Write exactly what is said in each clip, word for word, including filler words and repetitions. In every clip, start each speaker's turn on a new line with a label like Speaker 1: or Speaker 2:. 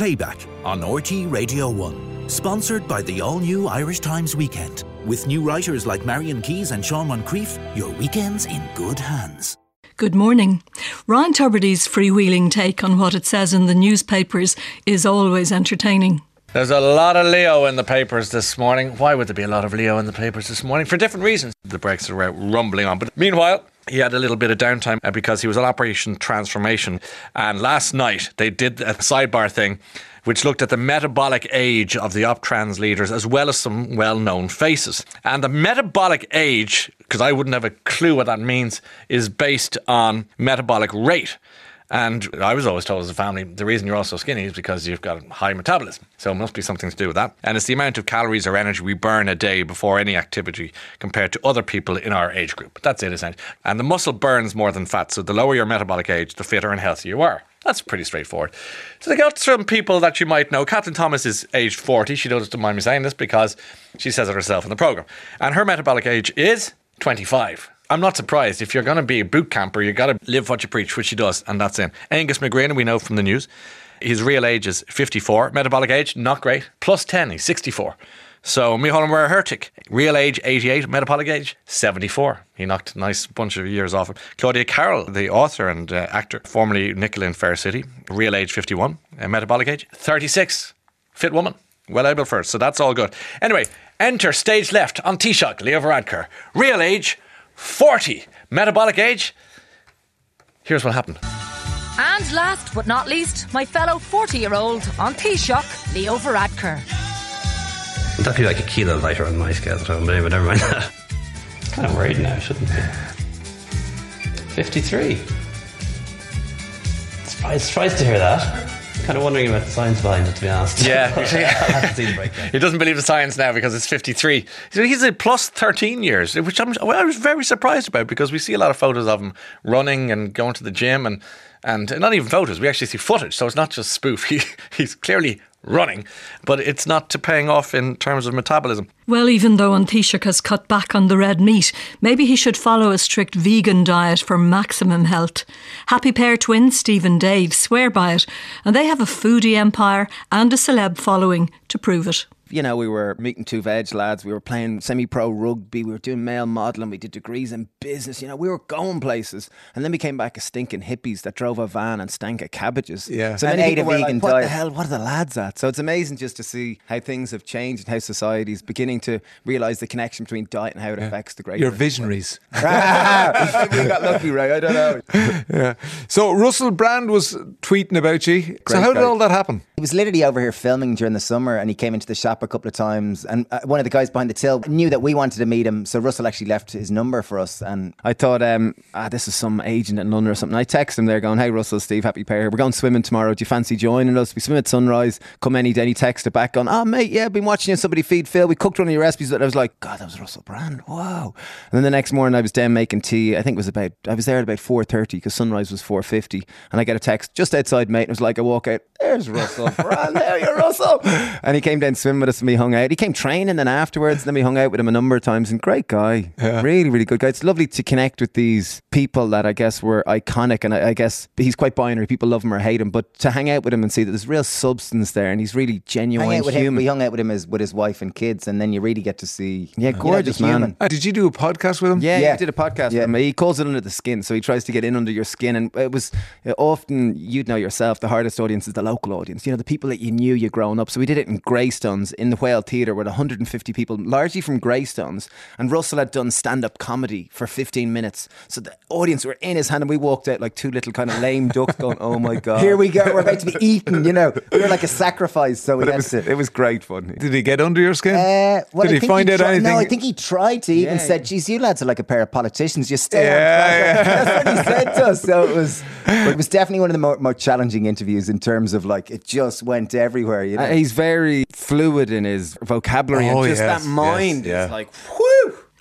Speaker 1: Playback on R T Radio one. Sponsored by the all-new Irish Times Weekend. With new writers like Marion Keyes and Sean Moncrief, your weekend's in good hands.
Speaker 2: Good morning. Ryan Tubridy's freewheeling take on what it says in the newspapers is always entertaining.
Speaker 3: There's a lot of Leo in the papers this morning. Why would there be a lot of Leo in the papers this morning? For different reasons. The Brexit are rumbling on. But meanwhile, he had a little bit of downtime because he was on Operation Transformation. And last night they did a sidebar thing which looked at the metabolic age of the Optrans leaders as well as some well-known faces. And the metabolic age, because I wouldn't have a clue what that means, is based on metabolic rate. And I was always told as a family, the reason you're all so skinny is because you've got high metabolism. So it must be something to do with that. And it's the amount of calories or energy we burn a day before any activity compared to other people in our age group. That's it, essentially. And the muscle burns more than fat. So the lower your metabolic age, the fitter and healthier you are. That's pretty straightforward. So they got some people that you might know. Kathleen Thomas is aged forty. She doesn't mind me saying this because she says it herself in the programme. And her metabolic age is twenty-five. I'm not surprised. If you're going to be a boot camper, you've got to live what you preach, which she does, and that's it. Angus McGrane, we know from the news, his real age is fifty-four. Metabolic age, not great. Plus ten, he's sixty-four. So Micheál Mura Hurtig, real age eighty-eight, metabolic age seventy-four. He knocked a nice bunch of years off him. Claudia Carroll, the author and uh, actor, formerly Nicola in Fair City, real age fifty-one, uh, metabolic age thirty-six. Fit woman, well able for it, so that's all good. Anyway, enter stage left on Taoiseach, Leo Varadkar. Real age forty. Metabolic age, here's what happened.
Speaker 4: And last but not least, my fellow forty-year-old on Taoiseach, Leo Varadkar.
Speaker 5: That'd be like a kilo lighter on my scale, so but never mind that. Kind of worried now, shouldn't I? fifty-three. Surprised, surprised to hear that. Kind of wondering about the science behind it, to be honest.
Speaker 3: Yeah.
Speaker 5: I'll have to see the breakdown.
Speaker 3: He doesn't believe the science now because it's fifty-three. So he's a plus thirteen years, which I'm, I was very surprised about because we see a lot of photos of him running and going to the gym and, and not even photos. We actually see footage, so it's not just spoof. He, he's clearly running, but it's not to paying off in terms of metabolism.
Speaker 2: Well, even though An Taoiseach has cut back on the red meat, maybe he should follow a strict vegan diet for maximum health. Happy Pair twins Steve and Dave swear by it, and they have a foodie empire and a celeb following to prove it.
Speaker 6: You know, we were meeting two veg lads, we were playing semi-pro rugby, we were doing male modelling, we did degrees in business, you know, we were going places. And then we came back as stinking hippies that drove a van and stank of cabbages.
Speaker 7: Yeah.
Speaker 6: So
Speaker 7: and
Speaker 6: many
Speaker 7: ate a
Speaker 6: people were
Speaker 7: vegan
Speaker 6: like, what
Speaker 7: diet.
Speaker 6: the hell, what are the lads at? So it's amazing just to see how things have changed and how society is beginning to realise the connection between diet and how it yeah. affects the greater.
Speaker 7: You're visionaries.
Speaker 6: We got lucky, Ray, I don't know.
Speaker 7: Yeah. So Russell Brand was tweeting about you.
Speaker 6: Great
Speaker 7: so how did
Speaker 6: guy.
Speaker 7: all that happen?
Speaker 8: He was literally over here filming during the summer and he came into the shop a couple of times and uh, one of the guys behind the till knew that we wanted to meet him, so Russell actually left his number for us. And
Speaker 6: I thought, um, ah, this is some agent in London or something. I texted him there going, hey Russell, Steve, Happy Pair, we're going swimming tomorrow, do you fancy joining us? We swim at sunrise, come any day. And he texted back going, oh mate, yeah, I've been watching you somebody feed Phil, we cooked one of your recipes. And I was like, God, that was Russell Brand, wow. And then the next morning I was down making tea. I think it was about, I was there at about four thirty because sunrise was four fifty, and I get a text just outside, mate, and it was like, I walk out, there's Russell Brand, there you Russell. And he came down swimming with us and we hung out. He came training then afterwards, and then we hung out with him a number of times, and great guy, yeah. really really good guy. It's lovely to connect with these people that I guess were iconic, and I, I guess he's quite binary, people love him or hate him, but to hang out with him and see that there's real substance there and he's really genuine
Speaker 8: hang out with
Speaker 6: human.
Speaker 8: Him, we hung out with him as, with his wife and kids, and then you really get to see
Speaker 6: yeah gorgeous
Speaker 8: you know,
Speaker 6: man.
Speaker 7: Uh, did you do a podcast with him?
Speaker 6: Yeah,
Speaker 8: yeah.
Speaker 6: he did a podcast
Speaker 8: yeah.
Speaker 6: with him. He calls it Under the Skin, so he tries to get in under your skin, and it was uh, often, you'd know yourself, the hardest audience is the local audience, you know, the people that you knew you growing up. So we did it in Greystones in the Whale Theatre with one hundred fifty people, largely from Greystones, and Russell had done stand-up comedy for fifteen minutes, so the audience were in his hand and we walked out like two little kind of lame ducks going, oh my God,
Speaker 8: here we go, we're about to be eaten, you know, we were like a sacrifice. So we
Speaker 6: but
Speaker 8: had
Speaker 6: it was,
Speaker 8: to
Speaker 6: it was great fun.
Speaker 7: Did he get under your skin?
Speaker 8: Uh, well,
Speaker 7: Did
Speaker 8: I
Speaker 7: he
Speaker 8: think
Speaker 7: find
Speaker 8: he
Speaker 7: out
Speaker 8: tri-
Speaker 7: anything?
Speaker 8: No, I think he tried to. He even
Speaker 6: Yeah.
Speaker 8: said, geez, you lads are like a pair of politicians, you stay
Speaker 7: Yeah,
Speaker 8: on track.
Speaker 7: yeah.
Speaker 8: That's what he said to us. So it was, but it was definitely one of the more, more challenging interviews in terms of like, it just went everywhere, you know.
Speaker 6: Uh, he's very fluid in his vocabulary
Speaker 7: Oh,
Speaker 6: and just
Speaker 7: yes,
Speaker 6: that mind
Speaker 7: yes, yeah.
Speaker 6: is like, whew.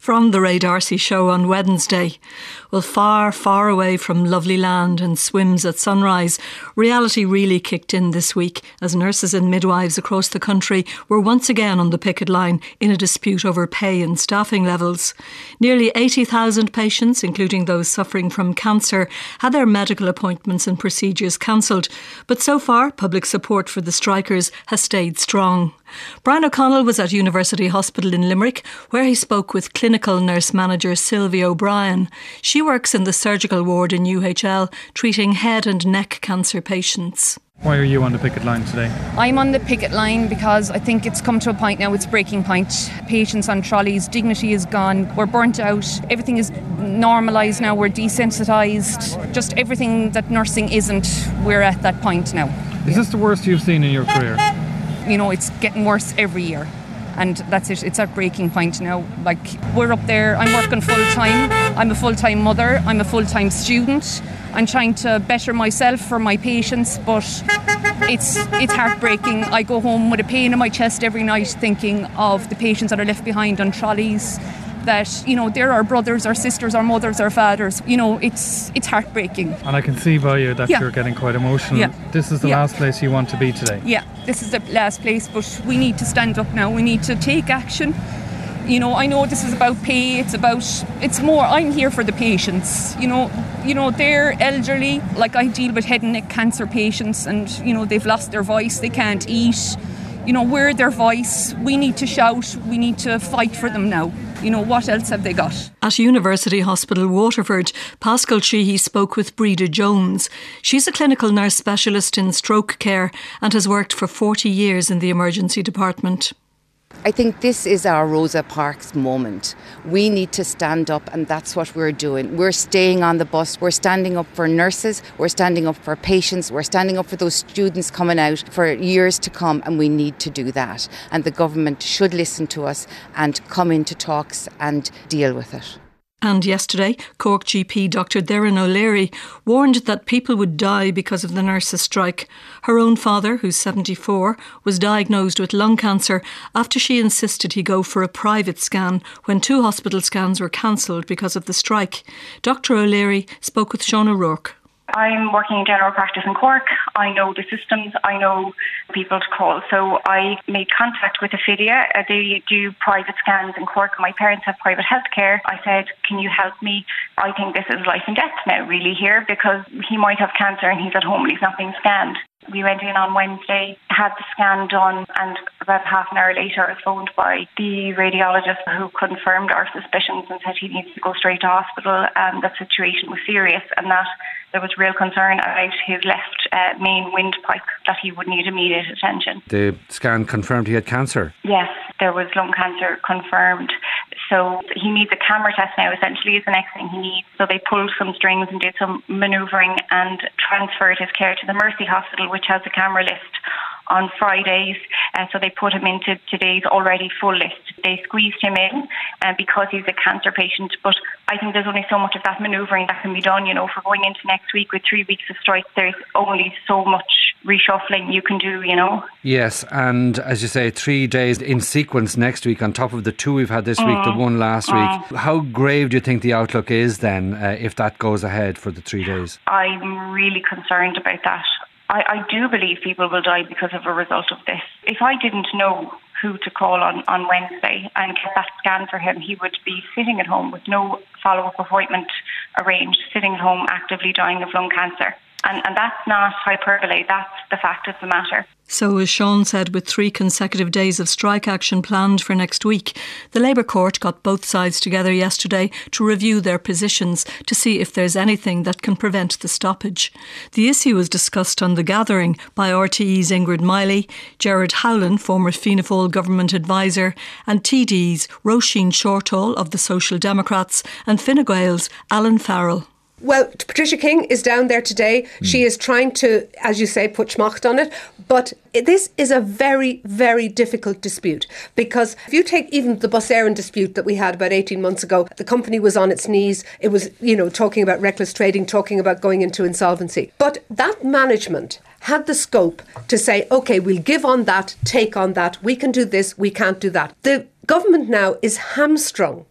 Speaker 2: From the Ray D'Arcy Show on Wednesday. Well, far, far away from lovely land and swims at sunrise, reality really kicked in this week as nurses and midwives across the country were once again on the picket line in a dispute over pay and staffing levels. Nearly eighty thousand patients, including those suffering from cancer, had their medical appointments and procedures cancelled. But so far, public support for the strikers has stayed strong. Brian O'Connell was at University Hospital in Limerick, where he spoke with clinical nurse manager Sylvia O'Brien. She works in the surgical ward in U H L, treating head and neck cancer patients.
Speaker 9: Why are you on the picket line today?
Speaker 10: I'm on the picket line because I think it's come to a point now, it's breaking point. Patients on trolleys, dignity is gone, we're burnt out, everything is normalised now, we're desensitised. Just everything that nursing isn't, we're at that point now.
Speaker 9: Is this the worst you've seen in your career?
Speaker 10: You know, it's getting worse every year. And that's it, it's at breaking point now. Like, we're up there, I'm working full time, I'm a full time mother, I'm a full time student. I'm trying to better myself for my patients, but it's it's heartbreaking. I go home with a pain in my chest every night thinking of the patients that are left behind on trolleys, that, you know, they're our brothers, our sisters, our mothers, our fathers. You know, it's it's heartbreaking.
Speaker 9: And I can see by you that
Speaker 10: yeah.
Speaker 9: you're getting quite emotional.
Speaker 10: Yeah.
Speaker 9: This is the
Speaker 10: yeah.
Speaker 9: last place you want to be today.
Speaker 10: Yeah, this is the last place, but we need to stand up now. We need to take action. You know, I know this is about pay, it's about, it's more, I'm here for the patients. You know, you know, they're elderly, like I deal with head and neck cancer patients and, you know, they've lost their voice, they can't eat. You know, we're their voice, we need to shout, we need to fight for them now. You know, what else have they got?
Speaker 2: At University Hospital Waterford, Pascal Sheehy spoke with Breda Jones. She's a clinical nurse specialist in stroke care and has worked for forty years in the emergency department.
Speaker 11: I think this is our Rosa Parks moment. We need to stand up, and that's what we're doing. We're staying on the bus. We're standing up for nurses. We're standing up for patients. We're standing up for those students coming out for years to come, and we need to do that. And the government should listen to us and come into talks and deal with it.
Speaker 2: And yesterday, Cork G P Doctor Darren O'Leary warned that people would die because of the nurses' strike. Her own father, who's seventy-four, was diagnosed with lung cancer after she insisted he go for a private scan when two hospital scans were cancelled because of the strike. Doctor O'Leary spoke with Sean O'Rourke.
Speaker 12: I'm working in general practice in Cork. I know the systems. I know people to call. So I made contact with Ophidia. Uh, they do private scans in Cork. My parents have private healthcare. I said, can you help me? I think this is life and death now, really, here, because he might have cancer and he's at home and he's not being scanned. We went in on Wednesday, had the scan done, and about half an hour later I was phoned by the radiologist who confirmed our suspicions and said he needs to go straight to hospital and the situation was serious and that there was real concern about his left uh, main windpipe, that he would need immediate attention.
Speaker 13: The scan confirmed he had cancer?
Speaker 12: Yes, there was lung cancer confirmed. So he needs a camera test now, essentially, is the next thing he needs. So they pulled some strings and did some manoeuvring and transferred his care to the Mercy Hospital, which has a camera list on Fridays. Uh, so they put him into today's already full list. They squeezed him in uh, because he's a cancer patient. But I think there's only so much of that manoeuvring that can be done. You know, for going into next week with three weeks of strike, there's only so much reshuffling you can do, you know.
Speaker 13: Yes, and as you say, three days in sequence next week on top of the two we've had this mm. week, the one last mm. week. How grave do you think the outlook is then uh, if that goes ahead for the three days?
Speaker 12: I'm really concerned about that. I, I do believe people will die because of a result of this. If I didn't know who to call on, on Wednesday and get that scan for him, he would be sitting at home with no follow-up appointment arranged, sitting at home actively dying of lung cancer. And, and that's not hyperbole, that's the fact of the matter.
Speaker 2: So, as Sean said, with three consecutive days of strike action planned for next week, the Labour Court got both sides together yesterday to review their positions to see if there's anything that can prevent the stoppage. The issue was discussed on The Gathering by R T E's Ingrid Miley, Gerard Howlin, former Fianna Fáil government advisor, and T D's Roisin Shortall of the Social Democrats and Fine Gael's Alan Farrell.
Speaker 14: Well, Patricia King is down there today. Mm. She is trying to, as you say, put schmacht on it. But this is a very, very difficult dispute because if you take even the Bus Éireann dispute that we had about eighteen months ago, the company was on its knees. It was, you know, talking about reckless trading, talking about going into insolvency. But that management had the scope to say, OK, we'll give on that, take on that. We can do this, we can't do that. The government now is hamstrung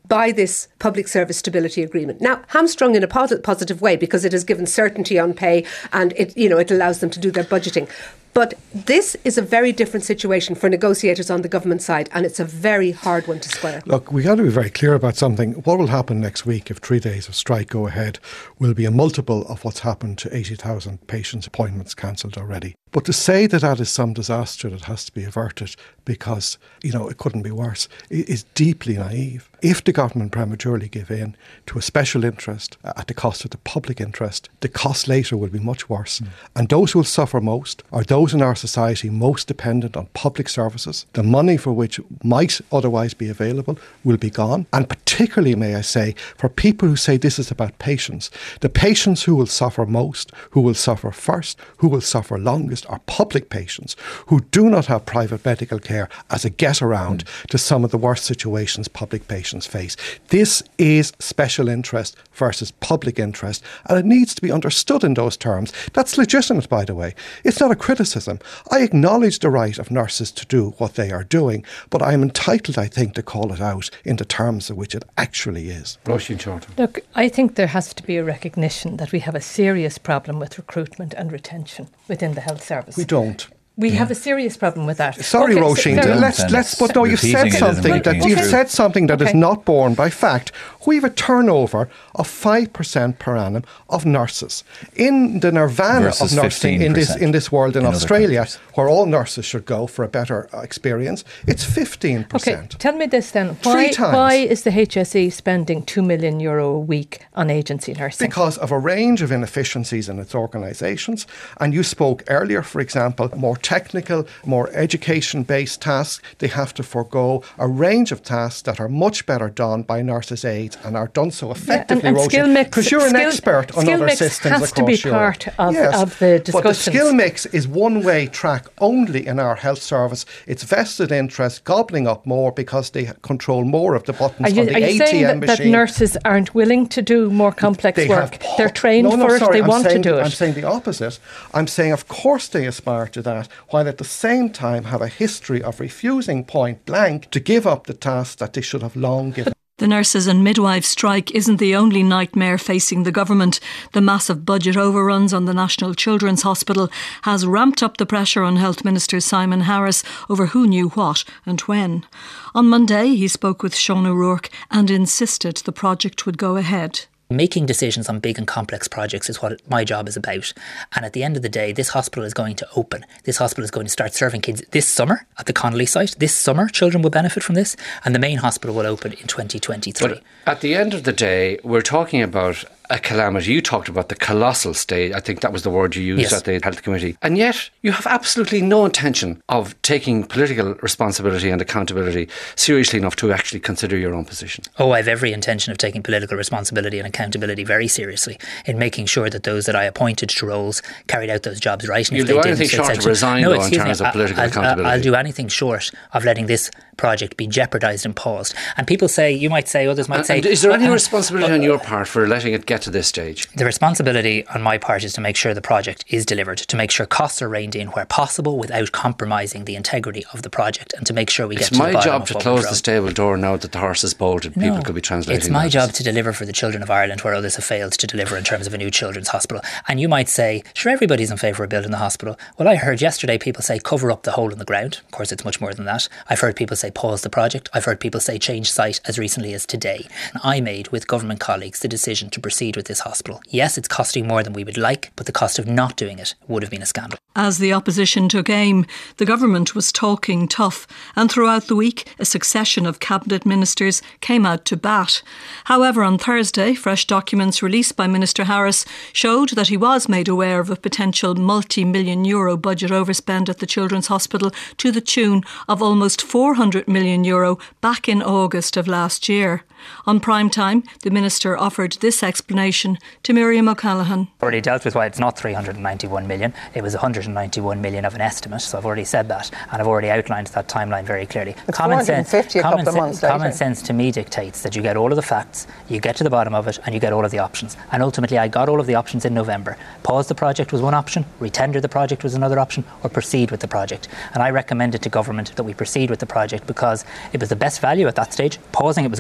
Speaker 14: by this Public Service Stability Agreement. Now, hamstrung in a positive way because it has given certainty on pay and it, you know, it allows them to do their budgeting. But this is a very different situation for negotiators on the government side, and it's a very hard one to square.
Speaker 15: Look, we got to be very clear about something. What will happen next week if three days of strike go ahead will be a multiple of what's happened to eighty thousand patients' appointments cancelled already. But to say that that is some disaster that has to be averted because, you know, it couldn't be worse, is deeply naive. If the government prematurely give in to a special interest at the cost of the public interest, the cost later will be much worse. Mm. And those who will suffer most are those in our society most dependent on public services. The money for which might otherwise be available will be gone. And particularly, may I say, for people who say this is about patients, the patients who will suffer most, who will suffer first, who will suffer longest, are public patients who do not have private medical care as a get around mm. to some of the worst situations public patients face. This is special interest versus public interest, and it needs to be understood in those terms. That's legitimate, by the way. It's not a criticism. I acknowledge the right of nurses to do what they are doing, but I am entitled, I think, to call it out in the terms of which it actually is.
Speaker 16: Look, I think there has to be a recognition that we have a serious problem with recruitment and retention within the health service.
Speaker 15: We don't.
Speaker 16: We yeah. have a serious problem with that.
Speaker 15: Sorry,
Speaker 16: okay,
Speaker 15: Roisin,
Speaker 16: so
Speaker 15: let's let's. But no, you've said something that you've said something that
Speaker 16: okay.
Speaker 15: is not borne by fact. We have a turnover of five percent per annum of nurses. In the nirvana
Speaker 17: Versus
Speaker 15: of nursing in this in this world in, in Australia, where all nurses should go for a better experience, it's fifteen percent.
Speaker 16: Okay, tell me this then: why why is the H S E spending two million euro a week on agency nursing?
Speaker 15: Because of a range of inefficiencies in its organisations. And you spoke earlier, for example, more technical, more education-based tasks. They have to forego a range of tasks that are much better done by nurses' aides and are done so effectively.
Speaker 16: Yeah, and, and skill mix,
Speaker 15: because you're an
Speaker 16: skill,
Speaker 15: expert on
Speaker 16: skill
Speaker 15: other
Speaker 16: mix
Speaker 15: systems
Speaker 16: has
Speaker 15: across
Speaker 16: to be
Speaker 15: Europe.
Speaker 16: part of,
Speaker 15: yes,
Speaker 16: of the discussions.
Speaker 15: But the skill mix is one-way track only in our health service. It's vested interest gobbling up more because they control more of the buttons
Speaker 16: are you,
Speaker 15: on the
Speaker 16: are you
Speaker 15: A T M
Speaker 16: saying that,
Speaker 15: machine.
Speaker 16: that nurses aren't willing to do more complex
Speaker 15: they
Speaker 16: work?
Speaker 15: Have,
Speaker 16: They're trained
Speaker 15: no, no,
Speaker 16: for
Speaker 15: sorry,
Speaker 16: it. They
Speaker 15: I'm
Speaker 16: want
Speaker 15: saying,
Speaker 16: to do it.
Speaker 15: I'm saying the opposite. I'm saying, of course, they aspire to that, while at the same time have a history of refusing point blank to give up the tasks that they should have long given.
Speaker 2: The nurses and midwives strike isn't the only nightmare facing the government. The massive budget overruns on the National Children's Hospital has ramped up the pressure on Health Minister Simon Harris over who knew what and when. On Monday, he spoke with Sean O'Rourke and insisted the project would go ahead.
Speaker 18: Making decisions on big and complex projects is what my job is about. And at the end of the day, this hospital is going to open. This hospital is going to start serving kids this summer at the Connolly site. This summer, children will benefit from this. And the main hospital will open in twenty twenty-three.
Speaker 13: But at the end of the day, we're talking about a calamity. You talked about the colossal state. I think that was the word you used yes. at the Health Committee. And yet you have absolutely no intention of taking political responsibility and accountability seriously enough to actually consider your own position.
Speaker 18: Oh, I have every intention of taking political responsibility and accountability very seriously in making sure that those that I appointed to roles carried out those jobs right. And
Speaker 13: You'll do anything short of resign,
Speaker 18: no,
Speaker 13: though, in terms
Speaker 18: me,
Speaker 13: of political
Speaker 18: I'll,
Speaker 13: accountability.
Speaker 18: I'll do anything short of letting this project be jeopardised and paused. And people say, you might say, others might
Speaker 13: and,
Speaker 18: say...
Speaker 13: And is there any
Speaker 18: uh,
Speaker 13: responsibility
Speaker 18: uh,
Speaker 13: on your part for letting it get to this stage?
Speaker 18: The responsibility on my part is to make sure the project is delivered, to make sure costs are reined in where possible without compromising the integrity of the project, and to make sure we
Speaker 13: it's
Speaker 18: get to the bottom of
Speaker 13: It's my job to close the
Speaker 18: road.
Speaker 13: stable door now that the horse is bolted.
Speaker 18: No,
Speaker 13: people could be translating
Speaker 18: It's my
Speaker 13: that.
Speaker 18: job to deliver for the children of Ireland where others have failed to deliver in terms of a new children's hospital. And you might say, sure, everybody's in favour of building the hospital. Well, I heard yesterday people say cover up the hole in the ground. Of course, it's much more than that. I've heard people say pause the project. I've heard people say change site as recently as today. And I made, with government colleagues, the decision to proceed with this hospital. Yes, it's costing more than we would like, but the cost of not doing it would have been a scandal.
Speaker 2: As the opposition took aim, the government was talking tough, and throughout the week a succession of cabinet ministers came out to bat. However, on Thursday, fresh documents released by Minister Harris showed that he was made aware of a potential multi-million euro budget overspend at the Children's Hospital to the tune of almost four hundred million euro back in August of last year. On prime time, the Minister offered this explanation to Miriam O'Callaghan.
Speaker 18: I've already dealt with why it's not three hundred ninety-one million. It was one hundred ninety-one million of an estimate, so I've already said that, and I've already outlined that timeline very clearly.
Speaker 19: It's common sense, a
Speaker 18: common,
Speaker 19: couple of months
Speaker 18: common
Speaker 19: later.
Speaker 18: sense to me dictates that you get all of the facts, you get to the bottom of it, and you get all of the options. And ultimately, I got all of the options in November. Pause the project was one option, retender the project was another option, or proceed with the project. And I recommended to government that we proceed with the project because it was the best value at that stage. Pausing it was going to delay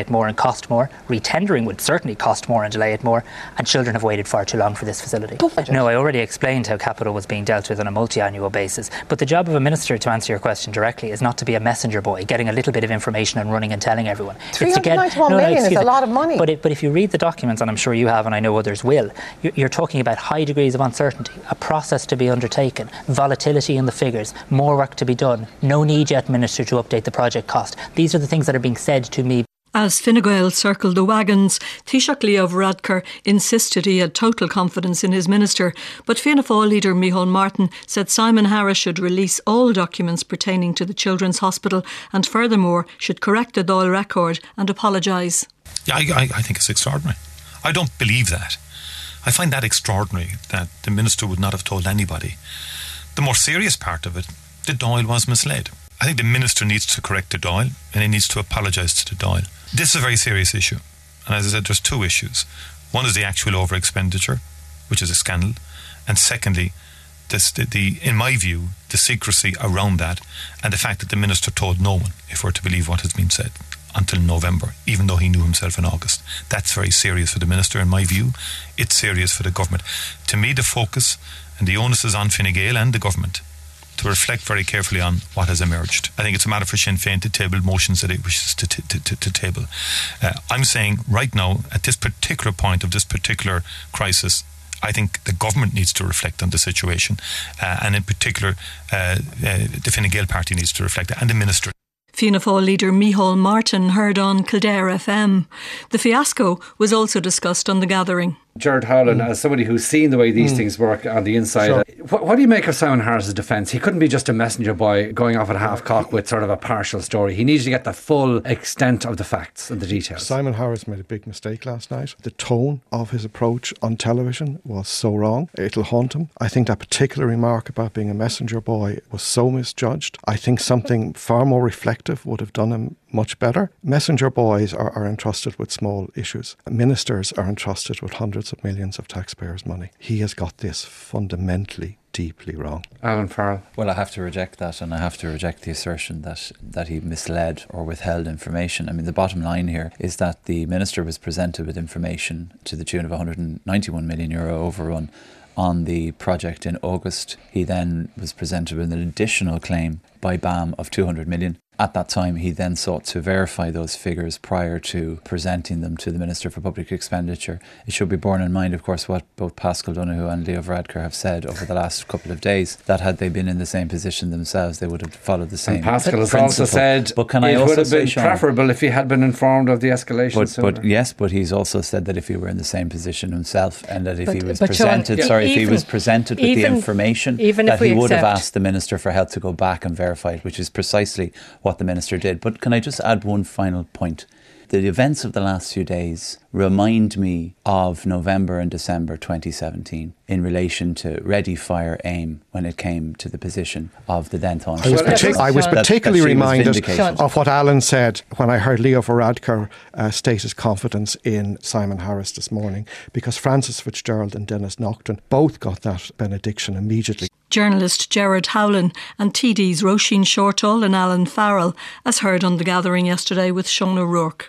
Speaker 18: it more and cost more. Retendering would certainly cost more and delay it more. And children have waited far too long for this facility. No, I already explained how capital was being dealt with on a multi-annual basis. But the job of a minister, to answer your question directly, is not to be a messenger boy, getting a little bit of information and running and telling everyone.
Speaker 14: three hundred ninety-one million is a lot of money.
Speaker 18: But, it, but if you read the documents, and I'm sure you have and I know others will, you're, you're talking about high degrees of uncertainty, a process to be undertaken, volatility in the figures, more work to be done, no need yet, Minister, to update the project cost. These are the things that are being said to me.
Speaker 2: As Fine Gael circled the wagons, Taoiseach Leo Varadkar insisted he had total confidence in his minister, but Fianna Fáil leader Micheál Martin said Simon Harris should release all documents pertaining to the Children's Hospital and furthermore should correct the Dáil record and apologise.
Speaker 17: Yeah, I, I, I think it's extraordinary. I don't believe that. I find that extraordinary that the minister would not have told anybody. The more serious part of it, the Dáil was misled. I think the minister needs to correct the Dáil and he needs to apologise to the Dáil. This is a very serious issue. And as I said, there's two issues. One is the actual over-expenditure, which is a scandal. And secondly, this, the, the, in my view, the secrecy around that and the fact that the minister told no one, if we're to believe what has been said, until November, even though he knew himself in August. That's very serious for the minister, in my view. It's serious for the government. To me, the focus and the onus is on Fine Gael and the government to reflect very carefully on what has emerged. I think it's a matter for Sinn Féin to table motions that it wishes to, t- to, to table. Uh, I'm saying right now, at this particular point of this particular crisis, I think the government needs to reflect on the situation, uh, and in particular, uh, uh, the Fine Gael party needs to reflect, and the minister.
Speaker 2: Fianna Fáil leader Micheál Martin heard on Kildare F M. The fiasco was also discussed on the gathering.
Speaker 13: Gerard Howlin, mm. as somebody who's seen the way these mm. things work on the inside, sure. what, what do you make of Simon Harris's defence? He couldn't be just a messenger boy going off at half cock with sort of a partial story. He needs to get the full extent of the facts and the details.
Speaker 15: Simon Harris made a big mistake last night. The tone of his approach on television was so wrong. It'll haunt him. I think that particular remark about being a messenger boy was so misjudged. I think something far more reflective would have done him much better. Messenger boys are, are entrusted with small issues. Ministers are entrusted with hundreds of millions of taxpayers' money. He has got this fundamentally, deeply wrong.
Speaker 13: Alan Farrell.
Speaker 19: Well, I have to reject that, and I have to reject the assertion that, that he misled or withheld information. I mean, the bottom line here is that the minister was presented with information to the tune of one hundred ninety-one million euro overrun on the project in August. He then was presented with an additional claim by B A M of two hundred million. At that time, he then sought to verify those figures prior to presenting them to the Minister for Public Expenditure. It should be borne in mind, of course, what both Paschal Donoghue and Leo Varadkar have said over the last couple of days, that had they been in the same position themselves, they would have followed the same
Speaker 13: and Paschal has
Speaker 19: principle.
Speaker 13: also said
Speaker 19: but can
Speaker 13: it
Speaker 19: I also
Speaker 13: would have been
Speaker 19: say,
Speaker 13: preferable if he had been informed of the escalation
Speaker 19: but,
Speaker 13: sooner.
Speaker 19: But yes, but he's also said that if he were in the same position himself and that if
Speaker 16: but,
Speaker 19: he was
Speaker 16: but
Speaker 19: presented,
Speaker 16: Sean,
Speaker 19: sorry,
Speaker 16: even,
Speaker 19: if he was presented with
Speaker 16: even,
Speaker 19: the information,
Speaker 16: even
Speaker 19: that
Speaker 16: if we
Speaker 19: he would
Speaker 16: accept.
Speaker 19: have asked the Minister for help to go back and verify it, which is precisely what the Minister did. But can I just add one final point? The events of the last few days remind me of November and December twenty seventeen in relation to Ready, Fire, Aim when it came to the position of the then Taoiseach.
Speaker 15: I was, partic- I was particularly that, that reminded of what Alan said when I heard Leo Varadkar uh, state his confidence in Simon Harris this morning, because Francis Fitzgerald and Dennis Naughton both got that benediction immediately.
Speaker 2: Journalist Gerard Howlin and T Ds Roisin Shortall and Alan Farrell, as heard on the gathering yesterday with Sean O'Rourke.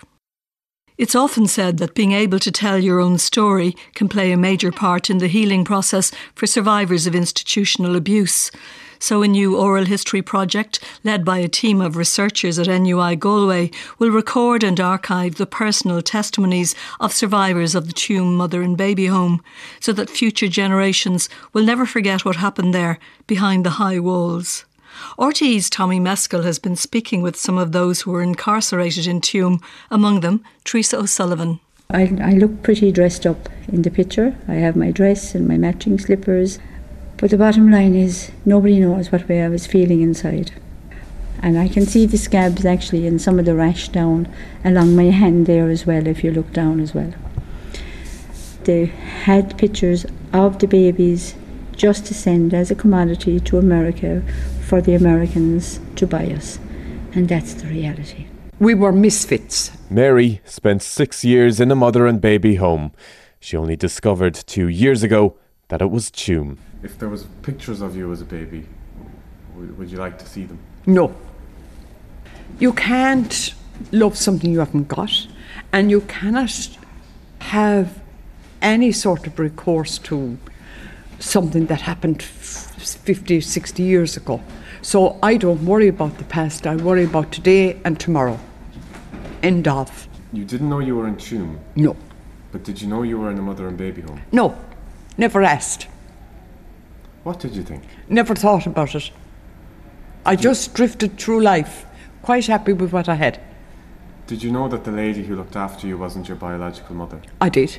Speaker 2: It's often said that being able to tell your own story can play a major part in the healing process for survivors of institutional abuse. So a new oral history project, led by a team of researchers at N U I Galway, will record and archive the personal testimonies of survivors of the Tuam Mother and Baby Home, so that future generations will never forget what happened there behind the high walls. R T E's Tommy Mescal has been speaking with some of those who were incarcerated in Tuam, among them Teresa O'Sullivan.
Speaker 20: I, I look pretty dressed up in the picture. I have my dress and my matching slippers. But the bottom line is, nobody knows what way I was feeling inside. And I can see the scabs actually and some of the rash down along my hand there as well, if you look down as well. They had pictures of the babies just to send as a commodity to America for the Americans to buy us. And that's the reality.
Speaker 21: We were misfits.
Speaker 22: Mary spent six years in a mother and baby home. She only discovered two years ago that it was Tuam.
Speaker 23: If there was pictures of you as a baby, would, would you like to see them?
Speaker 21: No. You can't love something you haven't got.
Speaker 1: And you cannot have any sort of recourse to something that happened fifty, sixty years ago. So I don't worry about the past, I worry about today and tomorrow. End of.
Speaker 23: You didn't know you were in Tuam?
Speaker 1: No.
Speaker 23: But did you know you were in a mother and baby home?
Speaker 1: No, never asked.
Speaker 23: What did you think?
Speaker 1: Never thought about it. I just drifted through life, quite happy with what I had.
Speaker 23: Did you know that the lady who looked after you wasn't your biological mother?
Speaker 1: I did.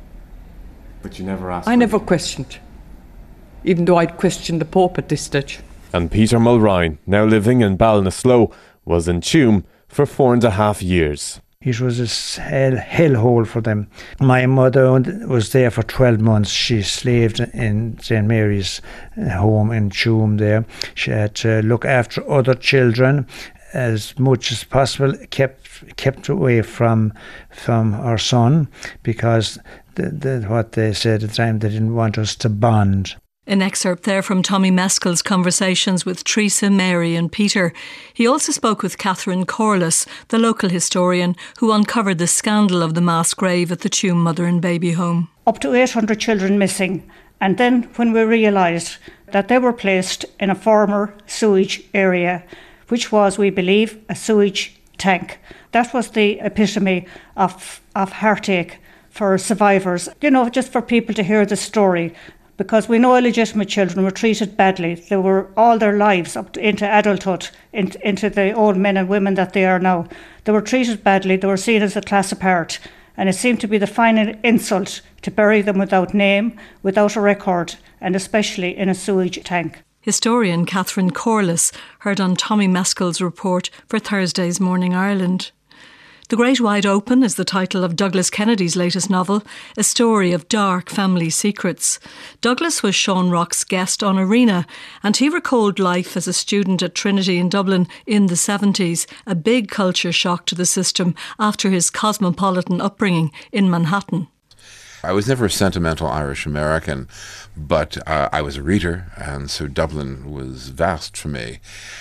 Speaker 23: But you never asked?
Speaker 1: I never questioned, even though I'd questioned the Pope at this stage.
Speaker 22: And Peter Mulrine, now living in Ballinasloe, was in Tuam for four and a half years.
Speaker 4: It was a hell, hellhole for them. My mother was there for twelve months. She slaved in Saint Mary's home in Tuam there. She had to look after other children as much as possible, kept kept away from from our son, because the, the, what they said at the time, they didn't want us to bond.
Speaker 2: An excerpt there from Tommy Mescal's conversations with Teresa, Mary and Peter. He also spoke with Catherine Corliss, the local historian, who uncovered the scandal of the mass grave at the Tuam Mother and Baby Home.
Speaker 21: Up to eight hundred children missing. And then when we realised that they were placed in a former sewage area, which was, we believe, a sewage tank. That was the epitome of, of heartache for survivors. You know, just for people to hear the story. Because we know illegitimate children were treated badly. They were all their lives up to, into adulthood, in, into the old men and women that they are now. They were treated badly. They were seen as a class apart. And it seemed to be the final insult to bury them without name, without a record, and especially in a sewage tank.
Speaker 2: Historian Catherine Corliss heard on Tommy Mescal's report for Thursday's Morning Ireland. The Great Wide Open is the title of Douglas Kennedy's latest novel, a story of dark family secrets. Douglas was Sean Rock's guest on Arena, and he recalled life as a student at Trinity in Dublin in the seventies, a big culture shock to the system after his cosmopolitan upbringing in Manhattan.
Speaker 24: I was never a sentimental Irish American, but uh, I was a reader, and so Dublin was vast for me.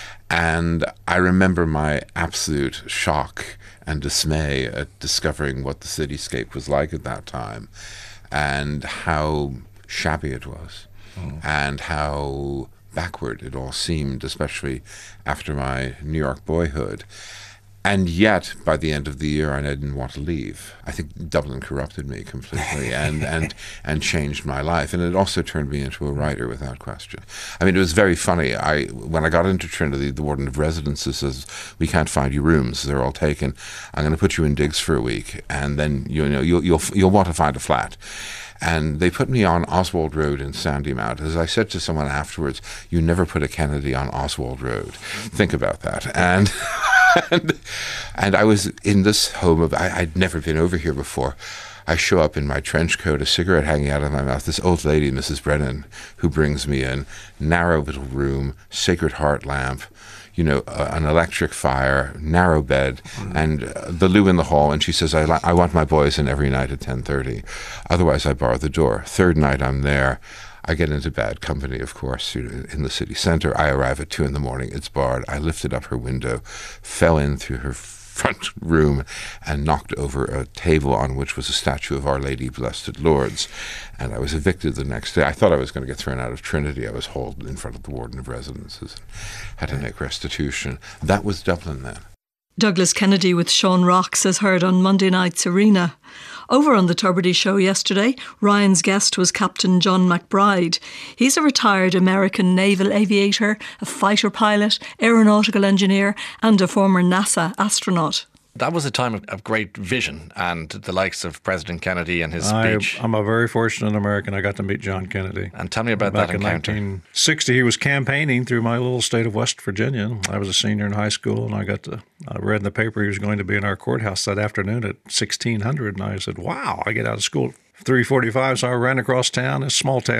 Speaker 24: And I remember my absolute shock and dismay at discovering what the cityscape was like at that time, and how shabby it was, mm. and how backward it all seemed, especially after my New York boyhood. And yet, by the end of the year, I didn't want to leave. I think Dublin corrupted me completely and, and, and changed my life. And it also turned me into a writer without question. I mean, it was very funny. I When I got into Trinity, the warden of residences says, "We can't find you rooms. They're all taken. I'm going to put you in digs for a week, and then you know, you'll, you'll, you'll want to find a flat." And they put me on Oswald Road in Sandymount. As I said to someone afterwards, you never put a Kennedy on Oswald Road. Think about that. And... And, and I was in this home of, I, I'd never been over here before. I show up in my trench coat, a cigarette hanging out of my mouth, this old lady, Missus Brennan, who brings me in, narrow little room, Sacred Heart lamp, you know, uh, an electric fire, narrow bed, mm. and uh, the loo in the hall. And she says, I, li- I want my boys in every night at ten thirty. Otherwise, I bar the door. Third night I'm there. I get into bad company, of course, in the city centre. I arrive at two in the morning. It's barred. I lifted up her window, fell in through her front room, and knocked over a table on which was a statue of Our Lady Blessed at Lourdes. And I was evicted the next day. I thought I was going to get thrown out of Trinity. I was hauled in front of the warden of residences and had to make restitution. That was Dublin then.
Speaker 2: Douglas Kennedy with Sean Rocks as heard on Monday night's Arena. Over on the Tubridy show yesterday, Ryan's guest was Captain John McBride. He's a retired American naval aviator, a fighter pilot, aeronautical engineer and a former NASA astronaut.
Speaker 3: That was a time of, of great vision, and the likes of President Kennedy and his
Speaker 25: I,
Speaker 3: speech.
Speaker 25: I'm a very fortunate American. I got to meet John Kennedy.
Speaker 3: And tell me about
Speaker 25: Back
Speaker 3: that encounter.
Speaker 25: In nineteen sixty, he was campaigning through my little state of West Virginia. I was a senior in high school, and I got to I read in the paper he was going to be in our courthouse that afternoon at sixteen hundred, and I said, wow, I get out of school three forty-five, so I ran across town, a small town,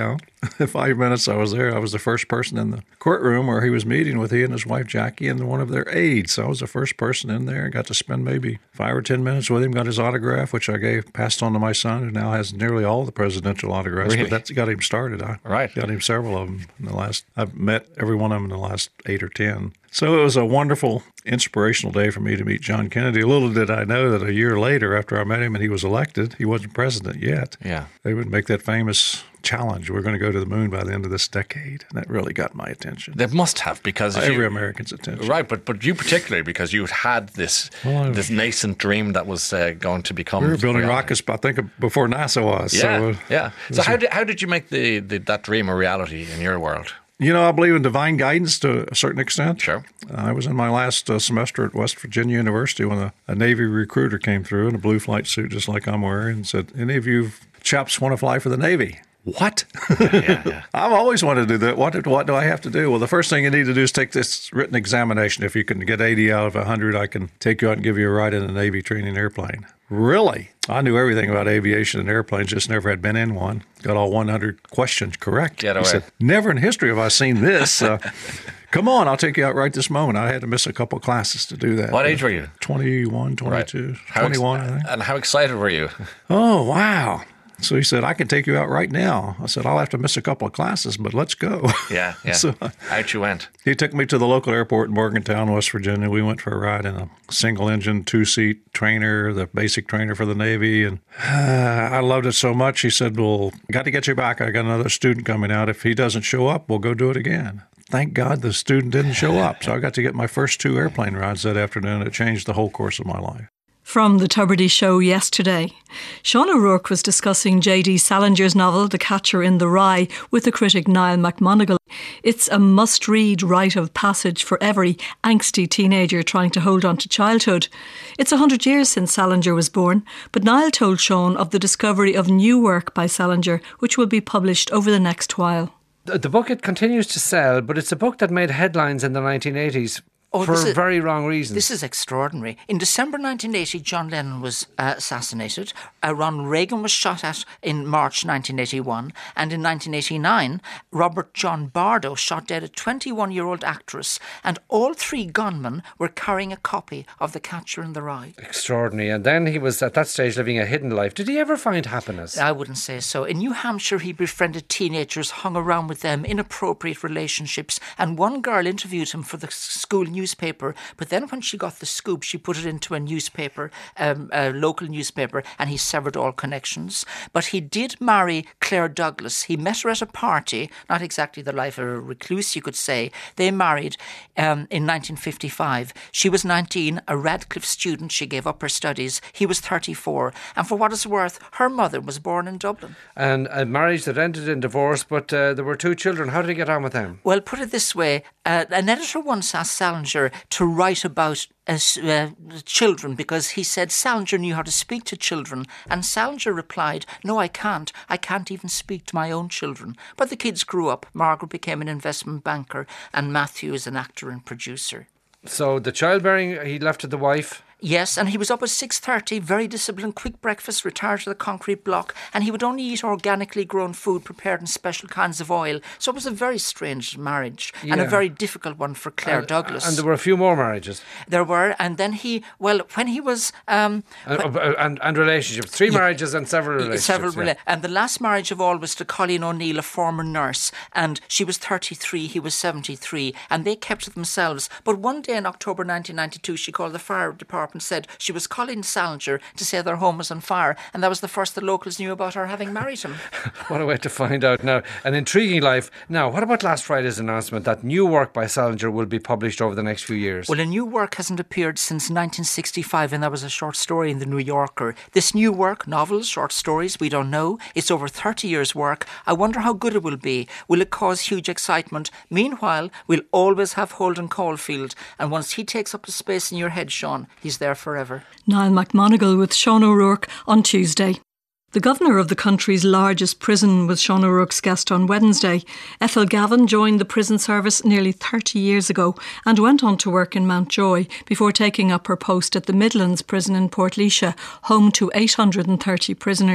Speaker 25: the five minutes I was there, I was the first person in the courtroom where he was meeting with he and his wife Jackie and one of their aides. So I was the first person in there and got to spend maybe five or ten minutes with him, got his autograph, which I gave, passed on to my son, who now has nearly all the presidential autographs.
Speaker 3: Really?
Speaker 25: But that's got him started. I
Speaker 3: right.
Speaker 25: got him several of them in the last, I've met every one of them in the last eight or ten. So it was a wonderful, inspirational day for me to meet John Kennedy. Little did I know that a year later, after I met him and he was elected, he wasn't president yet.
Speaker 3: Yeah.
Speaker 25: They would make that famous challenge. We're going to go to the moon by the end of this decade. And that really got my attention.
Speaker 3: They must have, because
Speaker 25: every
Speaker 3: you,
Speaker 25: American's attention.
Speaker 3: Right, but but you particularly, because you had this
Speaker 25: well,
Speaker 3: this nascent dream that was uh, going to become.
Speaker 25: We were building
Speaker 3: reality.
Speaker 25: rockets, I think, before NASA was.
Speaker 3: Yeah,
Speaker 25: so,
Speaker 3: yeah. So how did how did you make the, the that dream a reality in your world?
Speaker 25: You know, I believe in divine guidance to a certain extent.
Speaker 3: Sure.
Speaker 25: I was in my last uh, semester at West Virginia University when a, a Navy recruiter came through in a blue flight suit just like I'm wearing and said, any of you chaps want to fly for the Navy? What?
Speaker 3: yeah, yeah.
Speaker 25: I've always wanted to do that. What, what do I have to do? Well, the first thing you need to do is take this written examination. If you can get eighty out of one hundred, I can take you out and give you a ride in a Navy training airplane. Really? I knew everything about aviation and airplanes, just never had been in one. Got all one hundred questions correct.
Speaker 3: Get away.
Speaker 25: He said, never in history have I seen this. Uh, come on, I'll take you out right this moment. I had to miss a couple classes to do that.
Speaker 3: What age were you?
Speaker 25: twenty-one, twenty-two,
Speaker 3: right. How
Speaker 25: twenty-one,
Speaker 3: ex-
Speaker 25: I think.
Speaker 3: And how excited were you?
Speaker 25: Oh, wow. So he said, I can take you out right now. I said, I'll have to miss a couple of classes, but let's go.
Speaker 3: Yeah, yeah.
Speaker 25: So
Speaker 3: out you went.
Speaker 25: He took me to the local airport in Morgantown, West Virginia. We went for a ride in a single-engine, two-seat trainer, the basic trainer for the Navy. And uh, I loved it so much. He said, well, got to get you back. I got another student coming out. If he doesn't show up, we'll go do it again. Thank God the student didn't show up. So I got to get my first two airplane rides that afternoon. It changed the whole course of my life.
Speaker 2: From the Tubridy Show yesterday, Sean O'Rourke was discussing J D Salinger's novel The Catcher in the Rye with the critic Niall McMonagle. It's a must-read rite of passage for every angsty teenager trying to hold on to childhood. It's a hundred years since Salinger was born, but Niall told Sean of the discovery of new work by Salinger, which will be published over the next while.
Speaker 13: The, the book, it continues to sell, but it's a book that made headlines in the nineteen eighties.
Speaker 5: Oh,
Speaker 13: for
Speaker 5: is,
Speaker 13: very wrong reasons.
Speaker 5: This is extraordinary. In December nineteen eighty, John Lennon was uh, assassinated. Uh, Ronald Reagan was shot at in March nineteen eighty-one. And in nineteen eighty-nine, Robert John Bardo shot dead a twenty-one-year-old actress. And all three gunmen were carrying a copy of The Catcher in the Rye.
Speaker 13: Extraordinary. And then he was at that stage living a hidden life. Did he ever find happiness?
Speaker 5: I wouldn't say so. In New Hampshire, he befriended teenagers, hung around with them, inappropriate relationships. And one girl interviewed him for the school newspaper. Newspaper, but then when she got the scoop, she put it into a newspaper, um, a local newspaper, and he severed all connections. But he did marry Claire Douglas. He met her at a party, not exactly the life of a recluse, you could say. They married um, in nineteen fifty-five. She was nineteen, a Radcliffe student. She gave up her studies. He was thirty-four. And for what it's worth, her mother was born in Dublin.
Speaker 13: And a marriage that ended in divorce, but uh, there were two children. How did he get on with them?
Speaker 5: Well, put it this way. Uh, an editor once asked Salinger to write about uh, uh, children because he said Salinger knew how to speak to children, and Salinger replied, no, I can't. I can't even speak to my own children. But the kids grew up. Margaret became an investment banker and Matthew is an actor and producer.
Speaker 13: So the childbearing, he left to the wife?
Speaker 5: Yes, and he was up at six thirty, very disciplined, quick breakfast, retired to the concrete block, and he would only eat organically grown food prepared in special kinds of oil. So it was a very strange marriage, yeah. and a very difficult one for Claire
Speaker 13: and,
Speaker 5: Douglas.
Speaker 13: And there were a few more marriages.
Speaker 5: There were, and then he, well, when he was... Um,
Speaker 13: and, when, and, and relationships, three yeah, marriages and several relationships.
Speaker 5: Several
Speaker 13: yeah.
Speaker 5: rela- And the last marriage of all was to Colleen O'Neill, a former nurse, and she was thirty-three, he was seventy-three, and they kept to themselves. But one day in October nineteen ninety-two, she called the fire department and said she was calling Salinger to say their home was on fire, and that was the first the locals knew about her having married him.
Speaker 13: What a way to find out now. An intriguing life. Now, what about last Friday's announcement that new work by Salinger will be published over the next few years?
Speaker 5: Well, a new work hasn't appeared since nineteen sixty-five, and that was a short story in the New Yorker. This new work, novels, short stories, we don't know. It's over thirty years' work. I wonder how good it will be. Will it cause huge excitement? Meanwhile, we'll always have Holden Caulfield, and once he takes up the space in your head, Sean, he's there forever.
Speaker 2: Niall McMonagle with Sean O'Rourke on Tuesday. The governor of the country's largest prison was Sean O'Rourke's guest on Wednesday. Ethel Gavin joined the prison service nearly thirty years ago and went on to work in Mountjoy before taking up her post at the Midlands prison in Portlaoise, home to eight hundred thirty prisoners.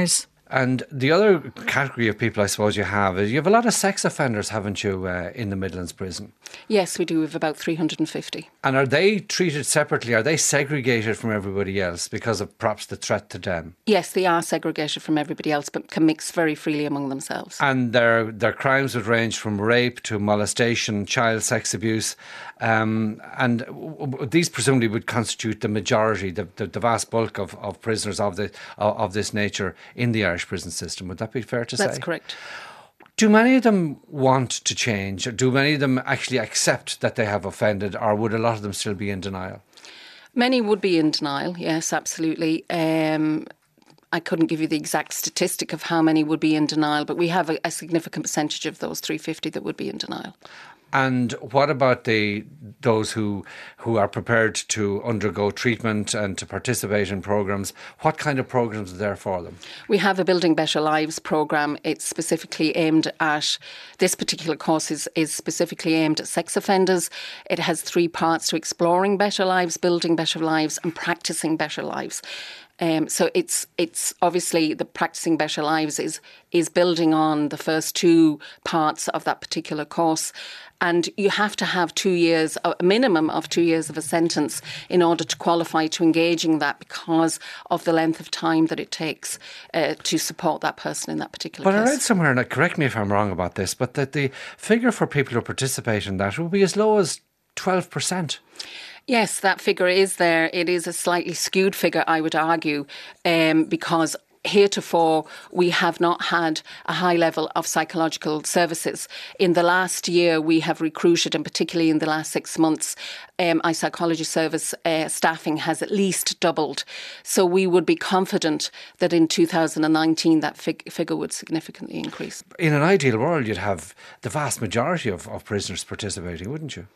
Speaker 13: And the other category of people I suppose you have is you have a lot of sex offenders, haven't you, uh, in the Midlands prison?
Speaker 6: Yes, we do. We have about three hundred fifty.
Speaker 13: And are they treated separately? Are they segregated from everybody else because of perhaps the threat to them?
Speaker 6: Yes, they are segregated from everybody else, but can mix very freely among themselves.
Speaker 13: And their their crimes would range from rape to molestation, child sex abuse, um, and w- w- these presumably would constitute the majority, the, the, the vast bulk of, of prisoners of the of, of this nature in the Irish prison system. Would that be fair to say?
Speaker 6: That's correct.
Speaker 13: Do many of them want to change? Or do many of them actually accept that they have offended, or would a lot of them still be in denial?
Speaker 6: Many would be in denial, yes, absolutely. Um, I couldn't give you the exact statistic of how many would be in denial, but we have a, a significant percentage of those three hundred fifty that would be in denial.
Speaker 13: And what about the those who who are prepared to undergo treatment and to participate in programmes? What kind of programmes are there for them?
Speaker 6: We have a Building Better Lives programme. It's specifically aimed at, this particular course is, is specifically aimed at sex offenders. It has three parts to exploring better lives, building better lives and practising better lives. Um, so it's it's obviously the practising better lives is is building on the first two parts of that particular course. And you have to have two years, a minimum of two years of a sentence in order to qualify to engage in that because of the length of time that it takes uh, to support that person in that particular
Speaker 13: but
Speaker 6: case.
Speaker 13: But I read somewhere, and correct me if I'm wrong about this, but that the figure for people who participate in that will be as low as twelve percent.
Speaker 6: Yes, that figure is there. It is a slightly skewed figure, I would argue, um, because heretofore we have not had a high level of psychological services. In the last year we have recruited, and particularly in the last six months, um, our psychology service uh, staffing has at least doubled. So we would be confident that in two thousand nineteen that fig- figure would significantly increase.
Speaker 13: In an ideal world you'd have the vast majority of, of prisoners participating, wouldn't you?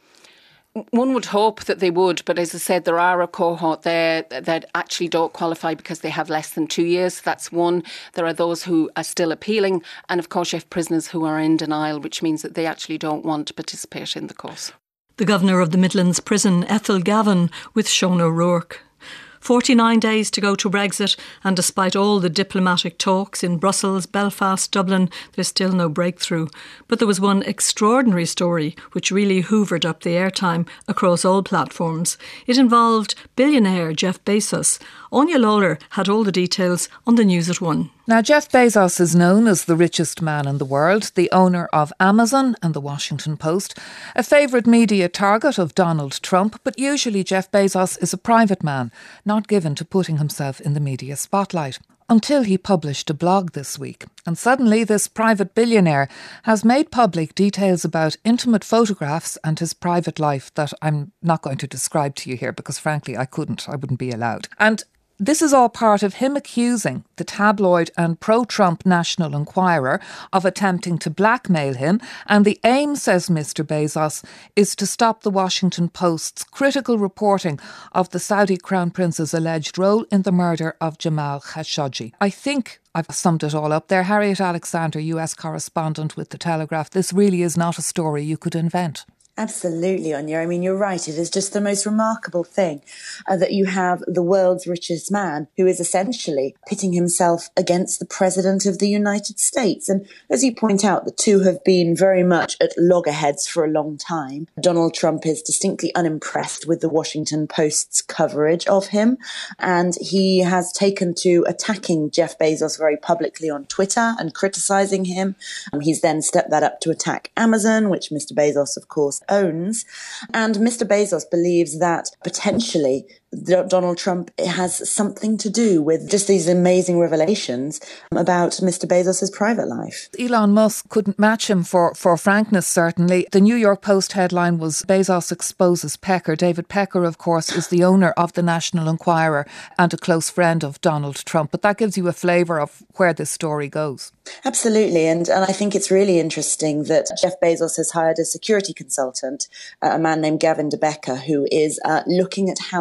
Speaker 6: One would hope that they would, but as I said, there are a cohort there that actually don't qualify because they have less than two years. That's one. There are those who are still appealing. And of course, you have prisoners who are in denial, which means that they actually don't want to participate in the course.
Speaker 2: The Governor of the Midlands Prison, Ethel Gavin, with Sean O'Rourke. forty-nine days to go to Brexit, and despite all the diplomatic talks in Brussels, Belfast, Dublin, there's still no breakthrough. But there was one extraordinary story which really hoovered up the airtime across all platforms. It involved billionaire Jeff Bezos. Anya Lawler had all the details on the News at One.
Speaker 7: Now, Jeff Bezos is known as the richest man in the world, the owner of Amazon and the Washington Post, a favourite media target of Donald Trump, but usually Jeff Bezos is a private man, not given to putting himself in the media spotlight. Until he published a blog this week. And suddenly this private billionaire has made public details about intimate photographs and his private life that I'm not going to describe to you here because frankly I couldn't, I wouldn't be allowed. And this is all part of him accusing the tabloid and pro-Trump National Enquirer of attempting to blackmail him. And the aim, says Mister Bezos, is to stop the Washington Post's critical reporting of the Saudi Crown Prince's alleged role in the murder of Jamal Khashoggi. I think I've summed it all up there. Harriet Alexander, U S correspondent with The Telegraph. This really is not a story you could invent.
Speaker 8: Absolutely, Anya. I mean, you're right. It is just the most remarkable thing uh, that you have the world's richest man who is essentially pitting himself against the President of the United States. And as you point out, the two have been very much at loggerheads for a long time. Donald Trump is distinctly unimpressed with the Washington Post's coverage of him. And he has taken to attacking Jeff Bezos very publicly on Twitter and criticizing him. Um, he's then stepped that up to attack Amazon, which Mister Bezos, of course, owns. And Mister Bezos believes that potentially Donald Trump has something to do with just these amazing revelations about Mister Bezos' private life.
Speaker 7: Elon Musk couldn't match him for, for frankness, certainly. The New York Post headline was Bezos exposes Pecker. David Pecker, of course, is the owner of the National Enquirer and a close friend of Donald Trump. But that gives you a flavour of where this story goes.
Speaker 8: Absolutely. And, and I think it's really interesting that Jeff Bezos has hired a security consultant, uh, a man named Gavin DeBecker, who is uh, looking at how these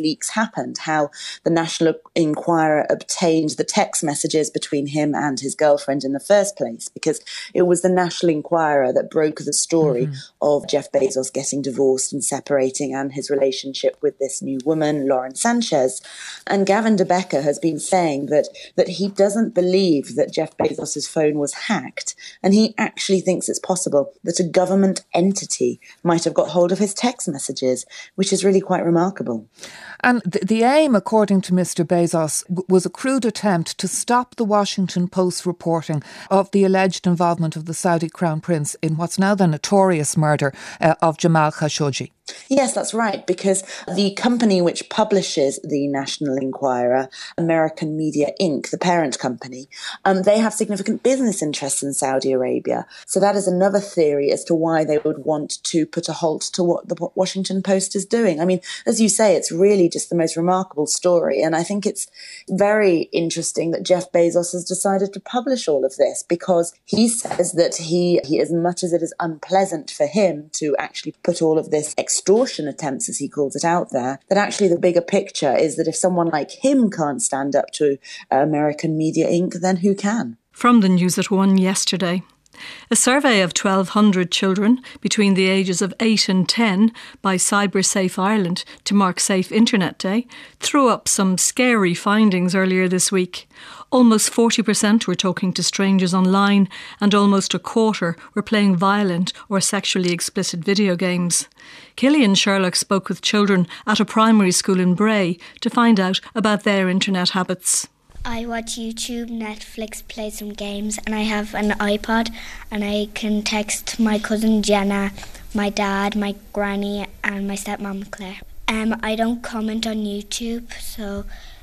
Speaker 8: leaks happened, how the National Enquirer obtained the text messages between him and his girlfriend in the first place, because it was the National Enquirer that broke the story mm-hmm. of Jeff Bezos getting divorced and separating and his relationship with this new woman, Lauren Sanchez. And Gavin de Becker has been saying that, that he doesn't believe that Jeff Bezos' phone was hacked, and he actually thinks it's possible that a government entity might have got hold of his text messages, which is really quite remarkable.
Speaker 7: And the, the aim, according to Mister Bezos, w- was a crude attempt to stop the Washington Post reporting of the alleged involvement of the Saudi Crown Prince in what's now the notorious murder uh, of Jamal Khashoggi.
Speaker 8: Yes, that's right, because the company which publishes the National Enquirer, American Media Incorporated, the parent company, um, they have significant business interests in Saudi Arabia. So that is another theory as to why they would want to put a halt to what the Washington Post is doing. I mean, as you say, it's really just the most remarkable story. And I think it's very interesting that Jeff Bezos has decided to publish all of this, because he says that he, he as much as it is unpleasant for him to actually put all of this extortion attempts, as he calls it, out there, that actually the bigger picture is that if someone like him can't stand up to uh, American Media Incorporated, then who can?
Speaker 2: From the News at One yesterday. A survey of twelve hundred children between the ages of eight and ten by CyberSafe Ireland to mark Safe Internet Day threw up some scary findings earlier this week. Almost forty percent were talking to strangers online, and almost a quarter were playing violent or sexually explicit video games. Killian Sherlock spoke with children at a primary school in Bray to find out about their internet habits.
Speaker 9: I watch YouTube, Netflix, play some games, and I have an iPod, and I can text my cousin Jenna, my dad, my granny, and my stepmom Claire. Um, I don't comment on YouTube, so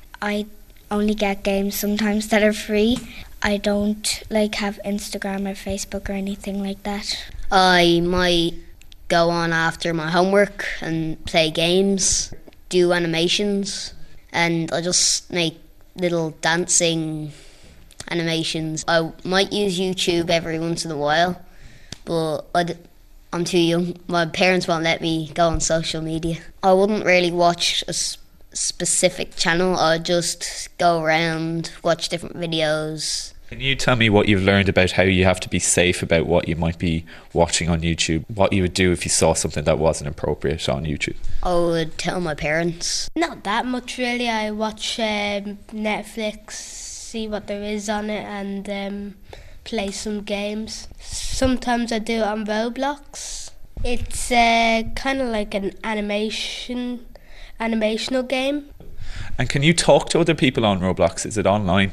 Speaker 9: I only get games sometimes that are free. I don't like have Instagram or Facebook or anything like that.
Speaker 10: I might go on after my homework and play games, do animations, and I just make little dancing animations. I might use YouTube every once in a while, but I'd, I'm too young. My parents won't let me go on social media. I wouldn't really watch a s- specific channel. I'd just go around, watch different videos.
Speaker 11: Can you tell me what you've learned about how you have to be safe about what you might be watching on YouTube? What you would do if you saw something that wasn't appropriate on YouTube?
Speaker 10: I would tell my parents.
Speaker 12: Not that much really. I watch um, Netflix, see what there is on it, and um, play some games. Sometimes I do it on Roblox. It's uh, kind of like an animation, animational game.
Speaker 11: And can you talk to other people on Roblox? Is it online?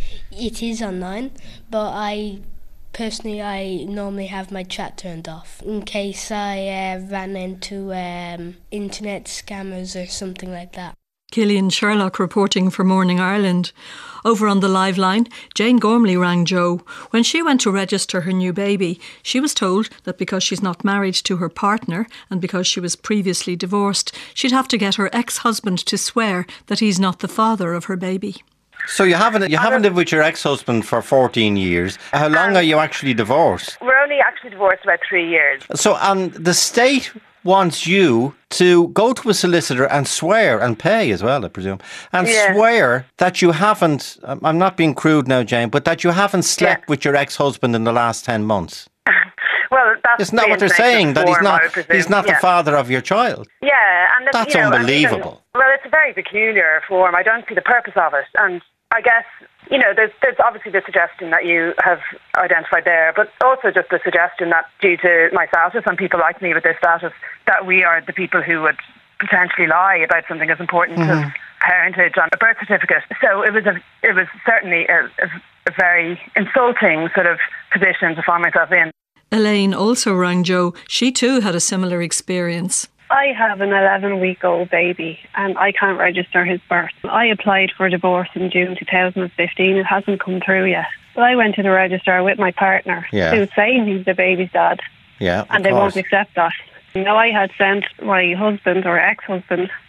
Speaker 12: It is online, but I personally I normally have my chat turned off in case I uh, ran into um, internet scammers or something like that.
Speaker 2: Killian Sherlock reporting for Morning Ireland. Over on the live line, Jane Gormley rang Joe. When she went to register her new baby, she was told that because she's not married to her partner and because she was previously divorced, she'd have to get her ex-husband to swear that he's not the father of her baby.
Speaker 14: So you haven't you haven't lived with your ex-husband for fourteen years. How long um, are you actually divorced?
Speaker 26: We're only actually divorced about three years.
Speaker 14: So, and the state wants you to go to a solicitor and swear and pay as well, I presume, and yeah. swear that you haven't, I'm not being crude now, Jane, but that you haven't slept yeah. with your ex-husband in the last ten months.
Speaker 26: Well, that's
Speaker 14: Isn't that what they're saying? That he's not he's not
Speaker 26: yeah.
Speaker 14: the father of your child?
Speaker 26: Yeah. and the,
Speaker 14: That's
Speaker 26: you know,
Speaker 14: unbelievable.
Speaker 26: Even, well, it's a very peculiar form. I don't see the purpose of it. And I guess, you know, there's, there's obviously the suggestion that you have identified there, but also just the suggestion that due to my status and people like me with this status, that we are the people who would potentially lie about something as important mm-hmm. as parentage on a birth certificate. So it was a, it was certainly a, a, a very insulting sort of position to find myself in.
Speaker 2: Elaine also rang Joe. She too had a similar experience.
Speaker 27: I have an eleven-week-old baby and I can't register his birth. I applied for divorce in June two thousand fifteen. It hasn't come through yet. But I went to the registrar with my partner
Speaker 14: yeah.
Speaker 27: who's saying he's the baby's dad.
Speaker 14: Yeah,
Speaker 27: and they
Speaker 14: course.
Speaker 27: won't accept that. Now, I had sent my husband or ex-husband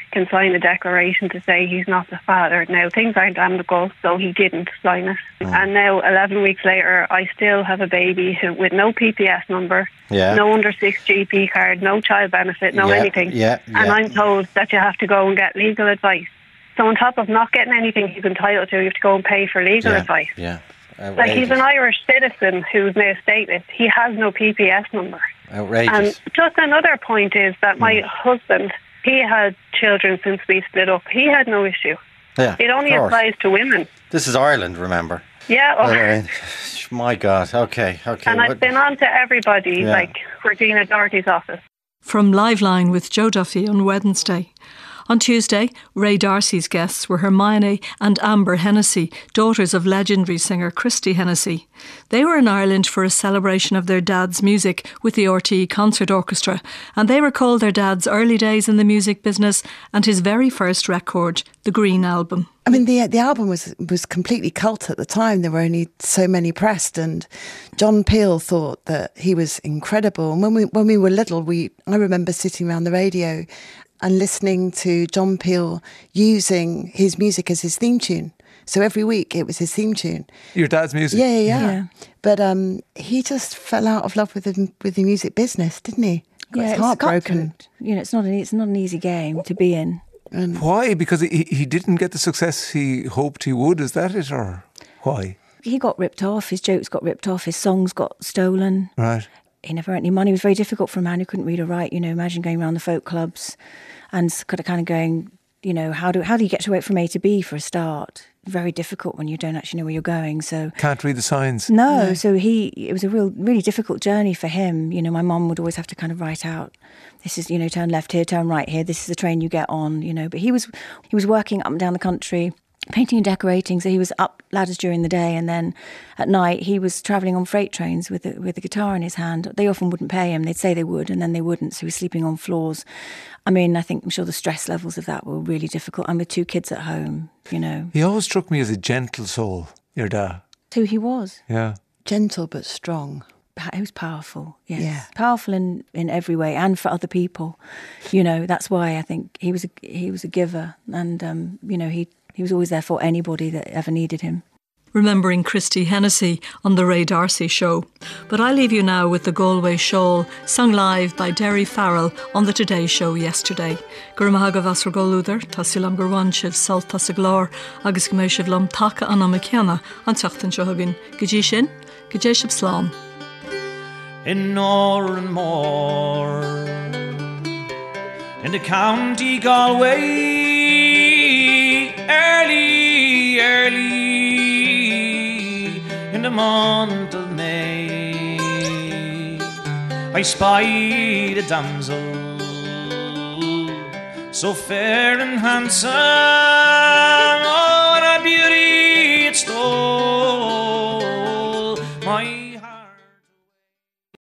Speaker 27: can sign a declaration to say he's not the father. Now, things aren't amicable, so he didn't sign it. Mm. And now, eleven weeks later, I still have a baby who, with no P P S number,
Speaker 14: yeah.
Speaker 27: no under six G P card, no child benefit, no
Speaker 14: yeah,
Speaker 27: anything.
Speaker 14: Yeah, yeah.
Speaker 27: And I'm told that you have to go and get legal advice. So on top of not getting anything he's entitled to, you have to go and pay for legal
Speaker 14: yeah,
Speaker 27: advice.
Speaker 14: Yeah.
Speaker 27: Outrageous. Like, he's an Irish citizen who's now stateless. He has no P P S number.
Speaker 14: Outrageous.
Speaker 27: And just another point is that my mm. husband, he had children since we split up. He had no issue.
Speaker 14: Yeah,
Speaker 27: it only applies to women.
Speaker 14: This is Ireland, remember?
Speaker 27: Yeah. Oh.
Speaker 14: Uh, my God. Okay, okay.
Speaker 27: And
Speaker 14: what?
Speaker 27: I've been on to everybody,
Speaker 14: yeah.
Speaker 27: like Regina Doherty's office.
Speaker 2: From Liveline with Joe Duffy on Wednesday. On Tuesday, Ray D'Arcy's guests were Hermione and Amber Hennessy, daughters of legendary singer Christy Hennessy. They were in Ireland for a celebration of their dad's music with the R T E Concert Orchestra, and they recalled their dad's early days in the music business and his very first record, the Green Album.
Speaker 15: I mean, the the album was was completely cult at the time. There were only so many pressed, and John Peel thought that he was incredible. And when we when we were little, we I remember sitting around the radio and listening to John Peel using his music as his theme tune. So every week it was his theme tune.
Speaker 16: Your dad's music?
Speaker 15: Yeah, yeah, yeah. yeah. But um, he just fell out of love with the, with the music business, didn't he? Got
Speaker 17: yeah,
Speaker 15: his heart broken.
Speaker 17: You know, it's not an, it's not an easy game to be in.
Speaker 16: And why? Because he, he didn't get the success he hoped he would, is that it, or why?
Speaker 17: He got ripped off, his jokes got ripped off, his songs got stolen.
Speaker 16: Right.
Speaker 17: He never earned any money. It was very difficult for a man who couldn't read or write. You know, imagine going around the folk clubs and kind of going, you know, how do how do you get to work from A to B for a start? Very difficult when you don't actually know where you're going. So
Speaker 16: can't read the signs.
Speaker 17: No, no. So he it was a real really difficult journey for him. You know, my mum would always have to kind of write out, this is, you know, turn left here, turn right here. This is the train you get on. You know, but he was he was working up and down the country, painting and decorating. So he was up ladders during the day, and then at night he was travelling on freight trains with a, with a guitar in his hand. They often wouldn't pay him. They'd say they would, and then they wouldn't. So he was sleeping on floors. I mean, I think I'm sure the stress levels of that were really difficult. And with two kids at home, you know.
Speaker 16: He always struck me as a gentle soul, your dad.
Speaker 17: Who he was.
Speaker 16: Yeah.
Speaker 15: Gentle but strong.
Speaker 17: He was powerful, yes.
Speaker 15: Yeah.
Speaker 17: Powerful in, in every way and for other people. You know, that's why I think he was a, he was a giver, and, um, you know, he, he was always there for anybody that ever needed him.
Speaker 2: Remembering Christy Hennessy on the Ray D'Arcy Show. But I leave you now with the Galway Shawl, sung live by Derry Farrell on the Today Show yesterday. Gurmahaga Vasra Golúder, Tasilam Gurwan Shiv Salt Tasaglor, Agus Gmeshiv Lom Taka Anamakiana, an Tachtan Shohagin, Gajishin, Gajeshib Slán.
Speaker 18: In Nor and More, in the county Galway, early, early, in the month of May, I spied a damsel so fair and handsome.